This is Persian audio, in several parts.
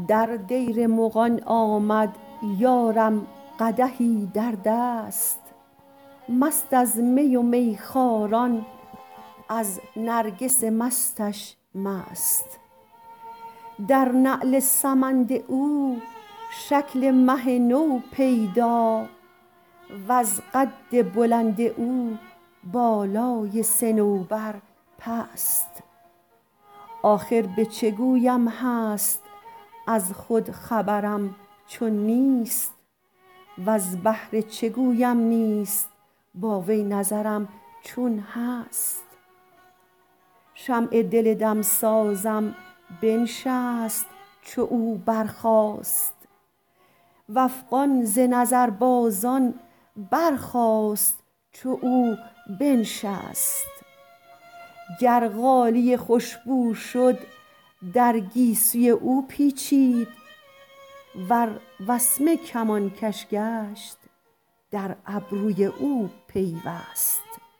در دیر مغان آمد یارم قدحی در دست، مست از می و میخواران از نرگس مستش مست. در نعل سمند او شکل مه نو پیدا، وز قد بلند او بالای صنوبر پست. آخر به چه گویم هست از خود خبرم چون نیست، وز بهر چه گویم نیست با وی نظرم چون هست. شمع دل دمسازم بنشست چو او برخاست، وافغان ز نظربازان برخاست چو او بنشست. گر غالیه خوش بو شد در گیسوی او پیچید، ور وسمه کمان کش گشت در ابروی او پیوست.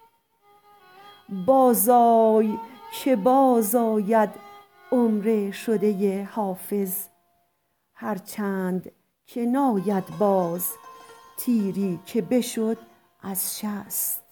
بازآی که بازآید عمر شده حافظ، هر چند که ناید باز تیری که بشد از شست.